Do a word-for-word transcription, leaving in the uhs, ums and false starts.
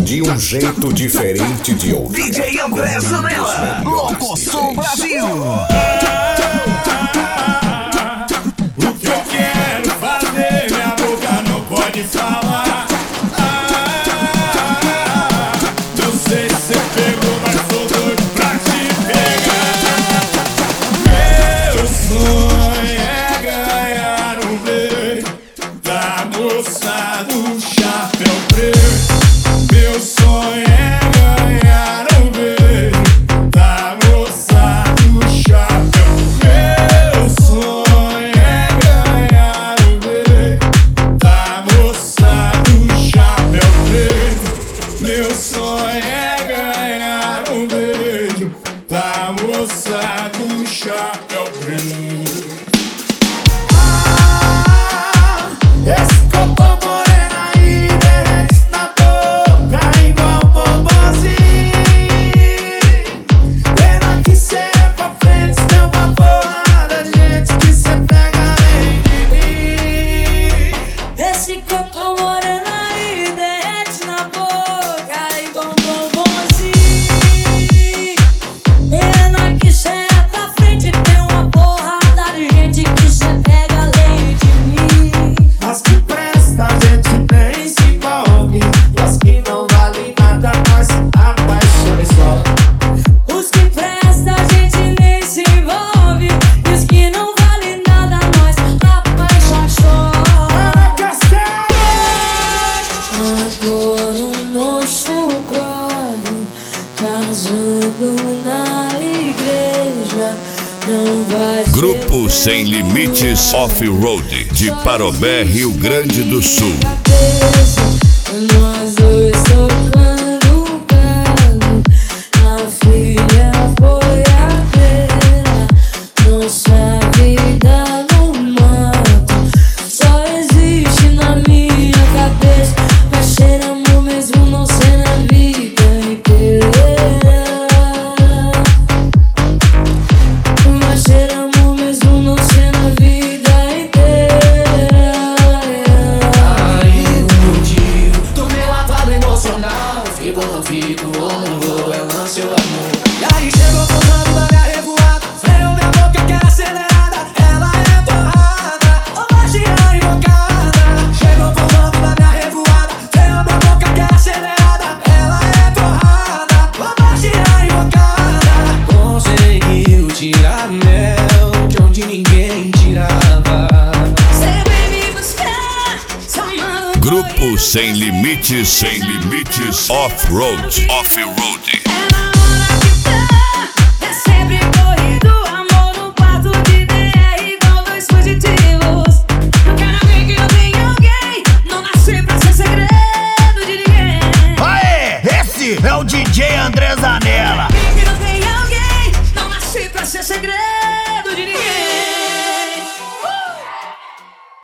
de um jeito diferente de ouvir. D J André Zanella, Louco Som Brasil. O que eu quero fazer, minha boca não pode falar. Ah, não sei se você pegou, mas sou doido pra te pegar. Meu sonho é ganhar um beijo da moça do chapéu preto. Meu sonho é ganhar um beijo da moça do chapéu. Meu sonho é ganhar um beijo da moça do chapéu preto. Meu sonho é ganhar um beijo da moça do chapéu preto. Ah, esse copo morena aí derrete na boca igual bombonzinho. Pena que cê é pra frente, tem uma porrada de gente que cê pega além de mim. Esse copo morena aí derrete na boca igual bombonzinho. Pena que cê é pra frente, tem uma porrada de gente que cê pega além de mim. As que presta a gente nem se envolve, e as que não valem nada nós apaixona só. Os que prestam a gente nem se envolve, e os que não valem nada nós apaixona só. Ana Castelo! Agora o nosso quadro, casando na igreja, não vai ser Grupo Sem Limites Off-Road de Parobé, Rio Grande do Sul. cabeça, nós dois tocando o carro. A filha foi a beira, nossa vida no mato só existe na minha cabeça. Mas cheiramos mesmo não ser na vida inteira. Mas cheiramos mesmo não ser na vida inteira. Aí um dia, do meu lavado emocional, fico ou não fico, ou não vou, é lance ou amor. E aí chegou pousando na minha revoada, freio minha boca que é acelerada, ela é torrada, ou magia invocada. Chegou pousando na minha revoada, freio minha boca que é acelerada, ela é torrada, ou magia invocada. Conseguiu tirar mel de onde ninguém tirava. Você vem me buscar, chamando Grupo Sem Limites, Sem Limites Off-Road, Off-Road. é na hora que tá, é sempre corrido. Amor no quarto de D R igual dois fugitivos. Não quero ver que eu tenho alguém, não nasci pra ser segredo de ninguém. Aê, esse é o D J André Zanella. Que eu tenho alguém, não nasci pra ser segredo